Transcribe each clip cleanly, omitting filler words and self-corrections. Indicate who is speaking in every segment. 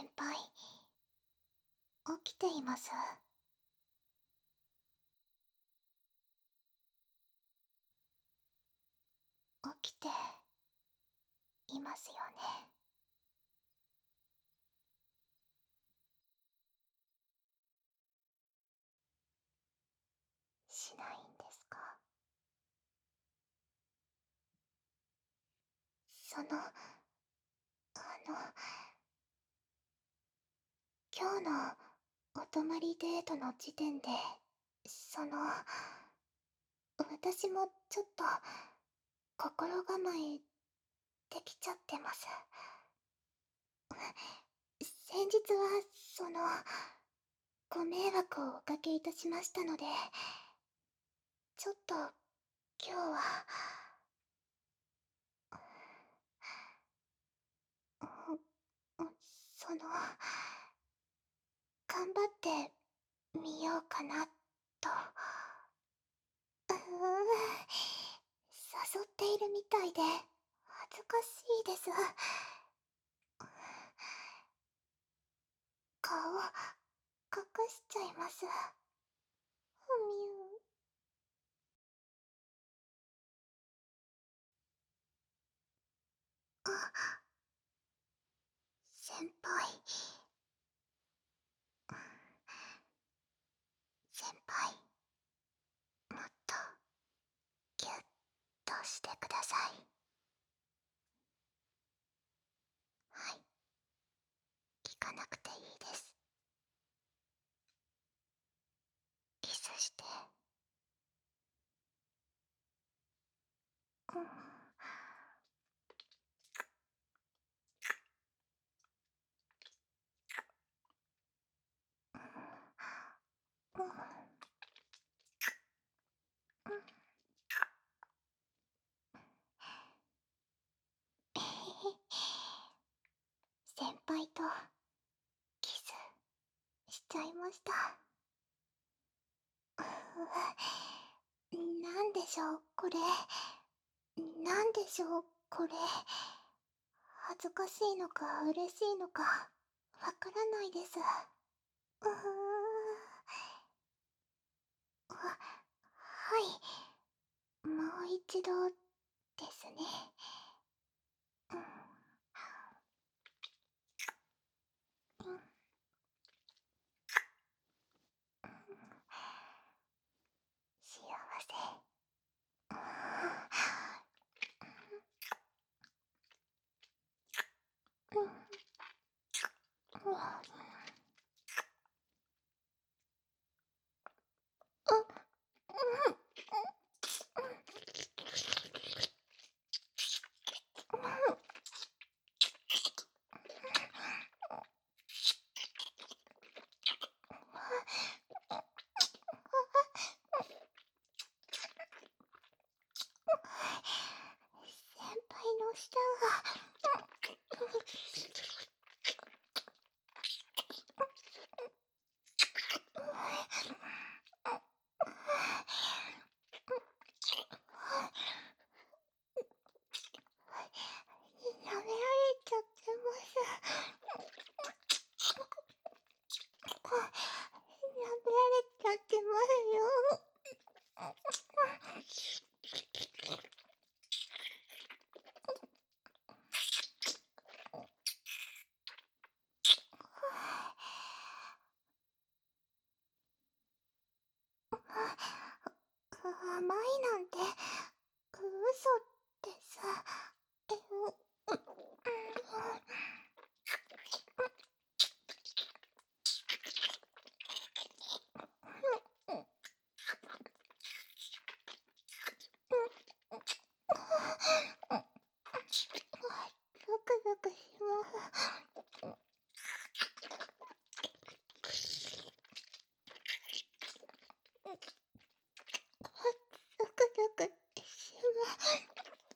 Speaker 1: 先輩、起きています。起きていますよね。しないんですか？の、今日のお泊まりデートの時点で、私もちょっと心構えできちゃってます。先日は、ご迷惑をおかけいたしましたので、ちょっと今日は、うんその、頑張ってみようかなと。誘っているみたいで恥ずかしいです。顔隠しちゃいます。みゅあ、先輩。先輩、もっとギュッとしてください。はい、聞かなくていいです。キスして。うん。うん。先輩とキスしちゃいました。なんでしょうこれ。なんでしょうこれ。恥ずかしいのか嬉しいのかわからないです。うーん。はい、もう一度ですね。うん。うん。幸せ。うん。うん。先輩の舌が。舐められちゃってます。舐められちゃってますよ。甘いなんて嘘です。え、ゾクゾクします。ゾクゾクします。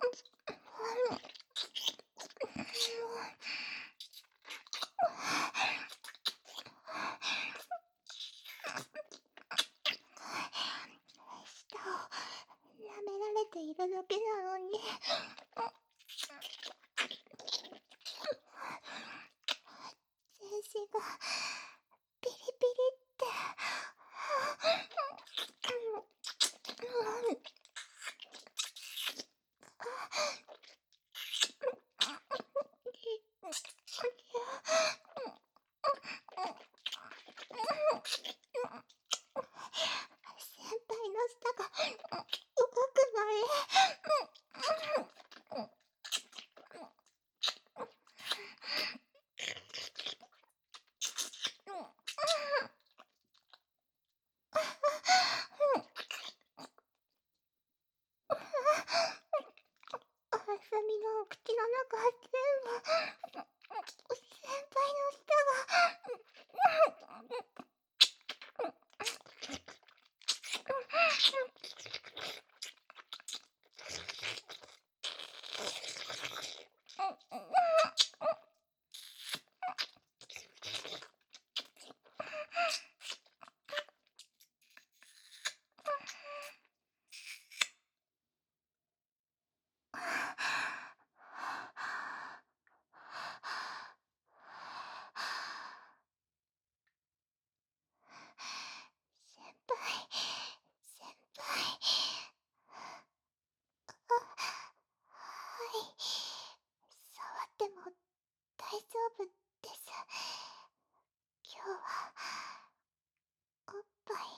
Speaker 1: 舌を舐められているだけなのに。全がピリピリって先輩の舌が動くない。あさみのお口の中全部先輩の舌先輩、先輩。はい。触っても大丈夫です。今日は、おっぱい。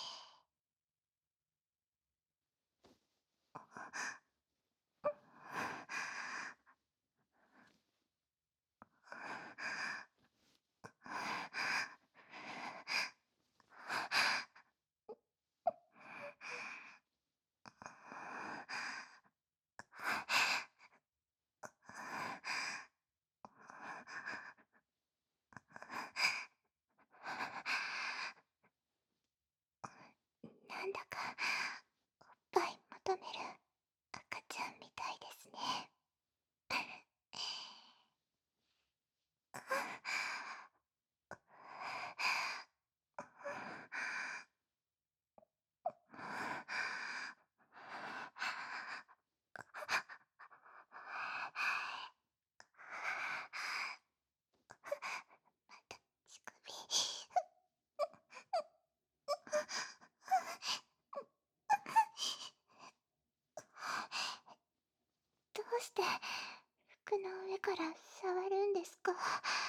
Speaker 1: なんだか、おっぱい求める赤ちゃんみたいですね。また乳首。どうして服の上から触るんですか？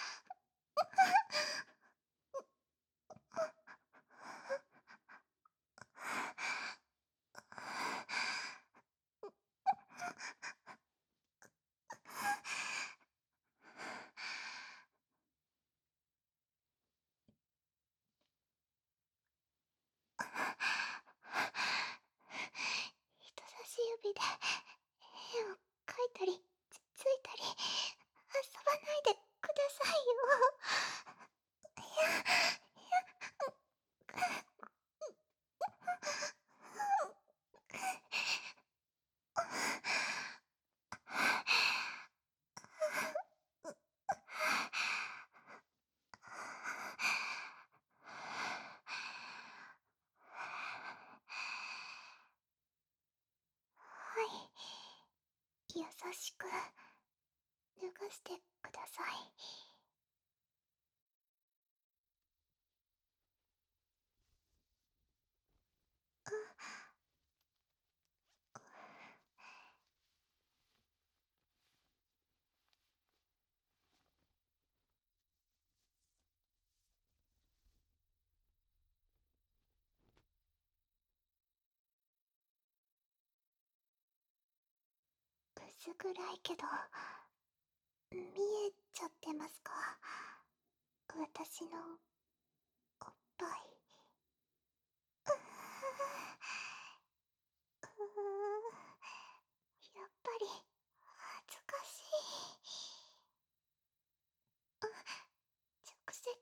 Speaker 1: 人差し指で絵を描いたりついたり遊ばないでくださいよ。はい、優しく脱がしてください。薄暗いけど見えちゃってますか？私のおっぱい。やっぱり恥ずかしい。直接。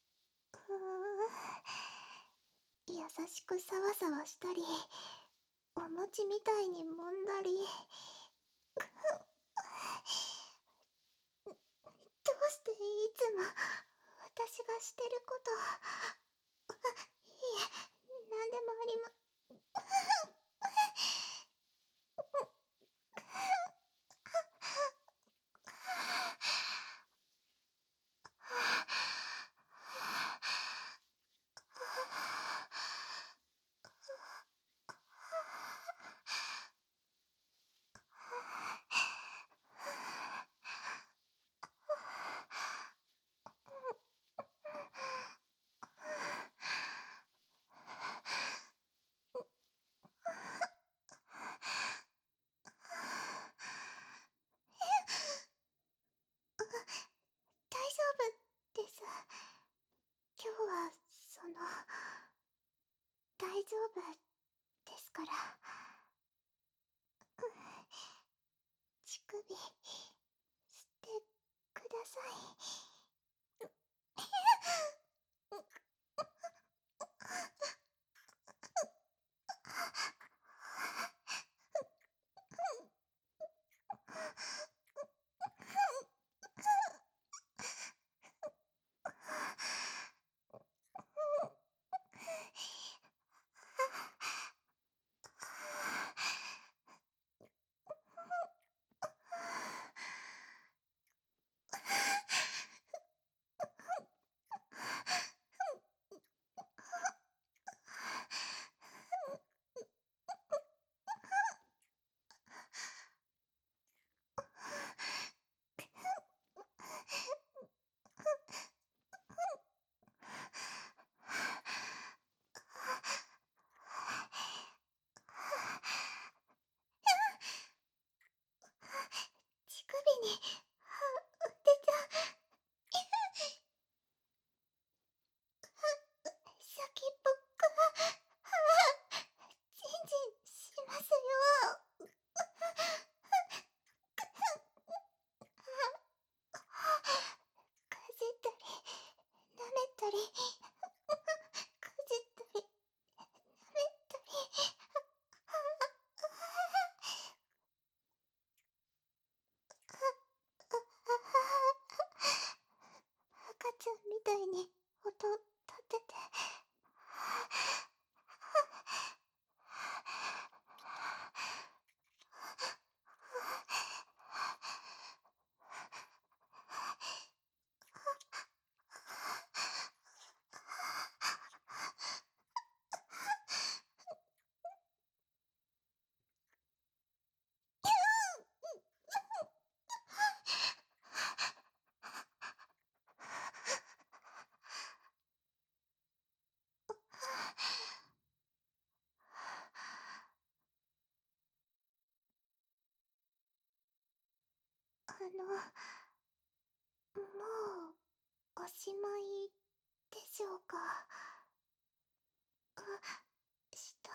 Speaker 1: 優しくさわさわしたりお餅みたいに揉んだり。どうしていつも私がしてること。いえ、なんでもありま。大丈夫です。今日は大丈夫ですから。乳首してください。乳首に当てちゃ。先っぽからチンチンしますよ。かじったり舐めたり、かじったり舐めたり。赤ちゃんみたいに音立てて。もうおしまいでしょうか。下、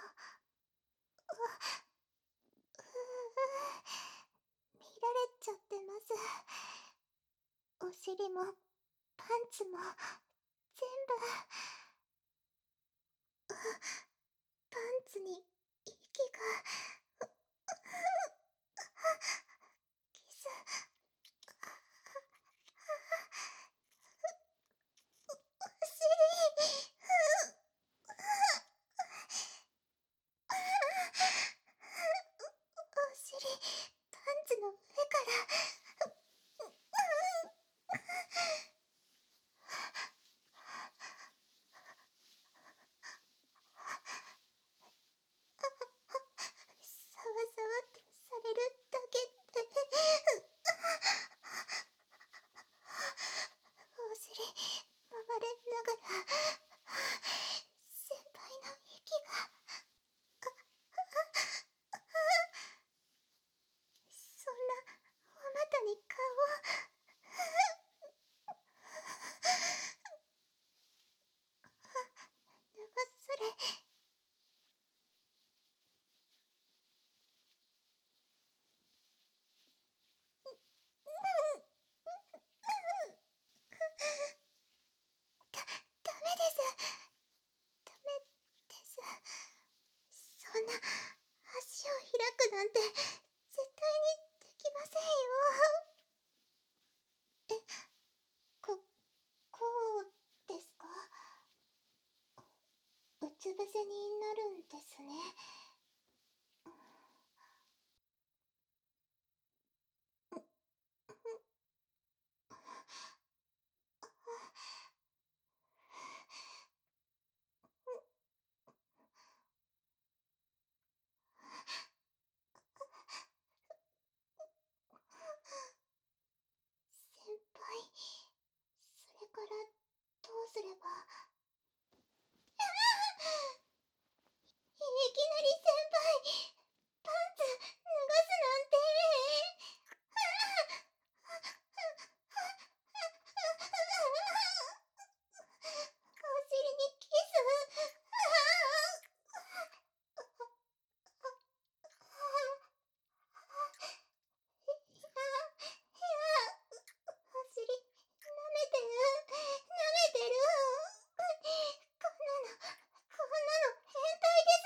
Speaker 1: 見られちゃってます。お尻もパンツも全部。パンツに息が。キス。お尻。お尻、パンツの上から。さわさわってされるだけって。お尻回れながら先輩の息が。そんなお股に顔を。脱がされ。ダメです。ダメです。そんな伏せになるんですね。先輩、それからどうすれば。いきなり先輩、パンツ脱がすなんて。お尻にキス。お尻、舐めてる。舐めてる。こんなの、こんなの変態です。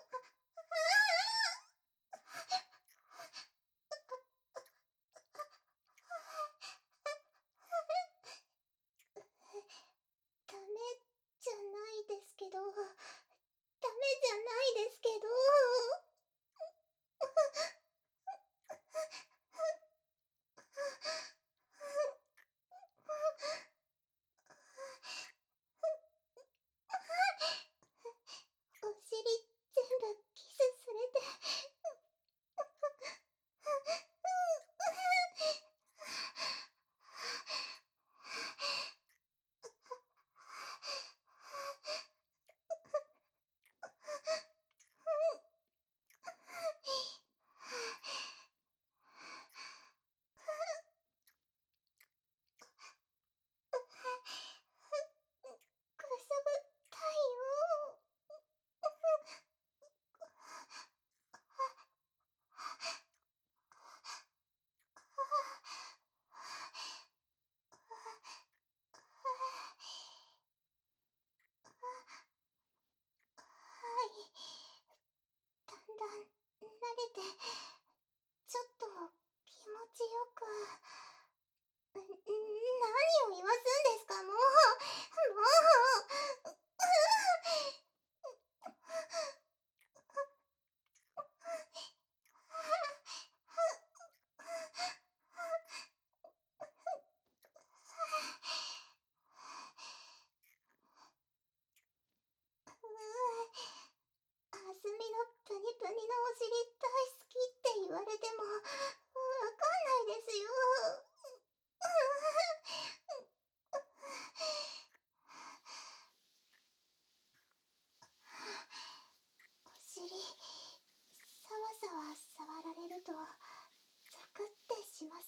Speaker 1: ダメじゃないですけど、ダメじゃないですけど。お尻全部キスされて。くすぐったいよ。はい。だんだん慣れて、ちょっと気持ちよく。何を言わすんですか、もう。もう。あすみのプニプニのお尻大好きって言われてもわかんないですよ。お尻、さわさわ触られるとゾクってします。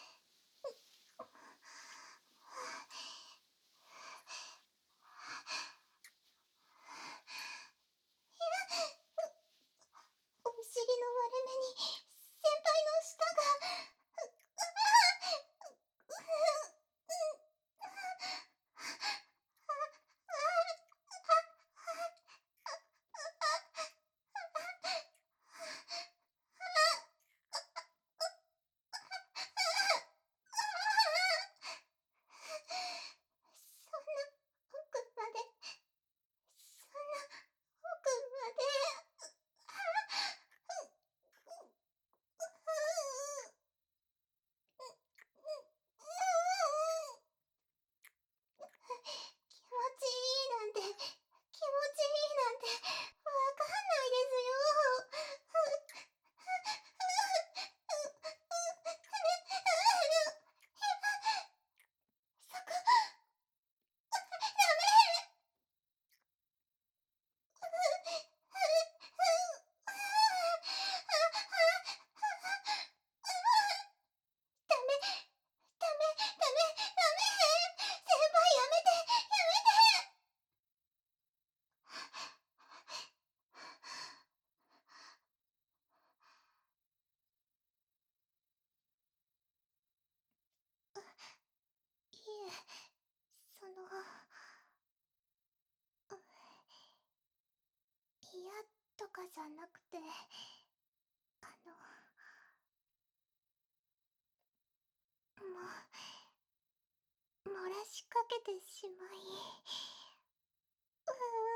Speaker 1: お尻の割れ目に先輩の舌が。そんな奥まで、そんな奥まで。気持ちいいなんて、気持ちいいなんてわかんないですよ。そこ、ダメ。ダメ、ダメ、ダメ、ダメ。先輩やめて、やめて。いえ、その、嫌とかじゃなくて、漏らしかけてしまい。